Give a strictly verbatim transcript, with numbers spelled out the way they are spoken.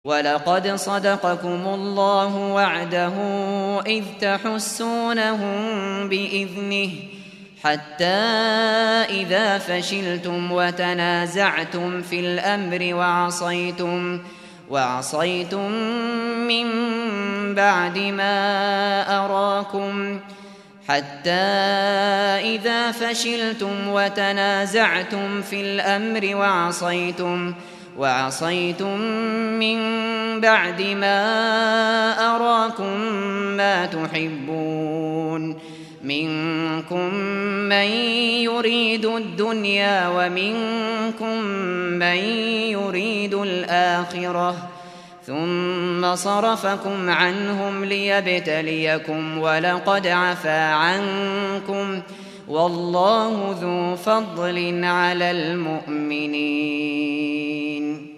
وَلَقَدْ صَدَقَكُمُ اللَّهُ وَعْدَهُ إِذْ تَحُسُّونَهُم بِإِذْنِهِ حَتَّىٰ إِذَا فَشِلْتُمْ وَتَنَازَعْتُمْ فِي الْأَمْرِ وَعَصَيْتُم وَعَصَيْتُم مِّن بَعْدِ مَا أَرَاكُمْ حَتَّىٰ إِذَا فَشِلْتُمْ وَتَنَازَعْتُمْ فِي الْأَمْرِ وَعَصَيْتُم وَعَصَيْتُم مِّن بَعْدِ مَا أَرَاكُم مَّا تُحِبُّونَ مِنكُم مَّن يُرِيدُ الدُّنْيَا وَمِنكُم مَّن يُرِيدُ الْآخِرَةَ ثُمَّ صَرَفَكُمْ عَنْهُمْ لِيَبْتَلِيَكُمْ وَلَقَدْ عَفَا عَنكُمْ وَاللَّهُ ذُو فَضْلٍ عَلَى الْمُؤْمِنِينَ